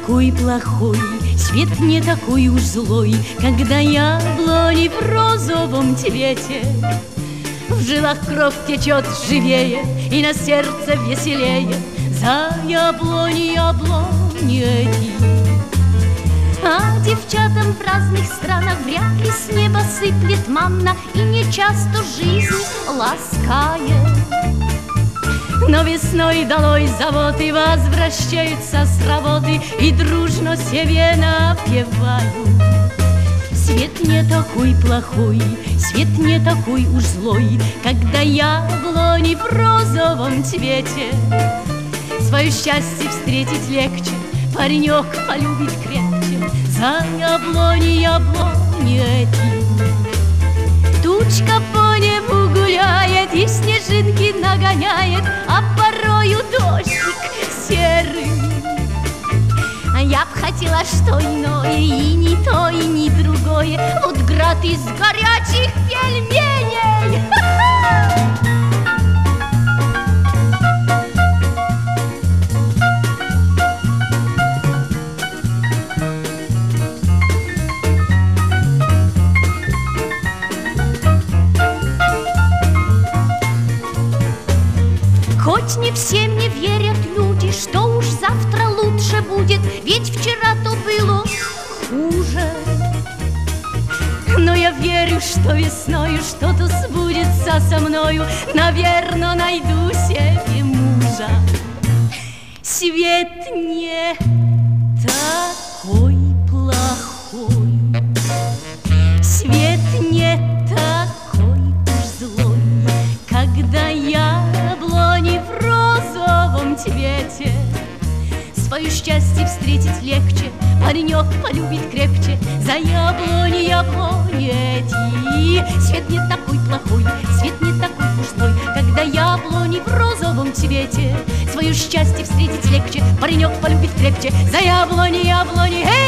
такой плохой, свет не такой уж злой, когда яблони в розовом цвете. В жилах кровь течет живее и на сердце веселее за яблони эти. А девчатам в разных странах вряд ли с неба сыплет манна и не часто жизнь ласкает. Но весной долой завод и возвращаются с работы и дружно себе напевают. Свет не такой плохой, свет не такой уж злой, когда яблони в розовом цвете. Свое счастье встретить легче, паренек полюбит крепче за яблони эти. Тучка по небу гуляет и снежинки нагоняет, а порою дождик серый. Я б хотела что иное, и не то, и не другое, вот град из горячих пельменей. Хоть не всем не верят люди, что уж завтра лучше будет, ведь вчера-то было хуже. Но я верю, что весною что-то сбудется со мною, наверно, найду себе мужа. Свет не такой плохой, свет не такой уж злой, когда яблони в розовом цвете. Свое счастье встретить легче, паренек полюбит крепче за яблони эти. Свет не такой плохой, свет не такой уж злой, когда яблони в розовом цвете. Свое счастье встретить легче, паренек полюбит крепче за яблони